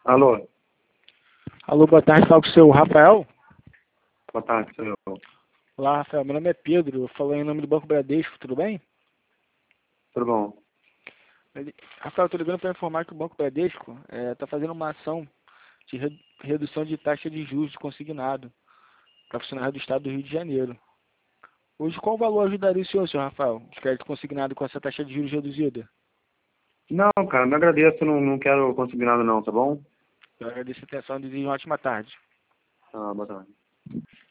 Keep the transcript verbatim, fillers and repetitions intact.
Alô, Alô, boa tarde, fala com o seu Rafael. boa tarde, sou eu. Olá, Rafael, meu nome é Pedro, eu falo em nome do Banco Bradesco, tudo bem? Tudo bom? Ele- Rafael, estou ligando para informar que o Banco Bradesco está fazendo uma ação de re- redução de taxa de juros consignado para funcionários do Estado do Rio de Janeiro. Hoje, qual valor ajudaria o senhor, senhor Rafael, de crédito consignado com essa taxa de juros reduzida? Não, cara, me agradeço, não, não quero conseguir nada não, tá bom? Eu agradeço a atenção e desejo uma ótima tarde. Ah, boa tarde.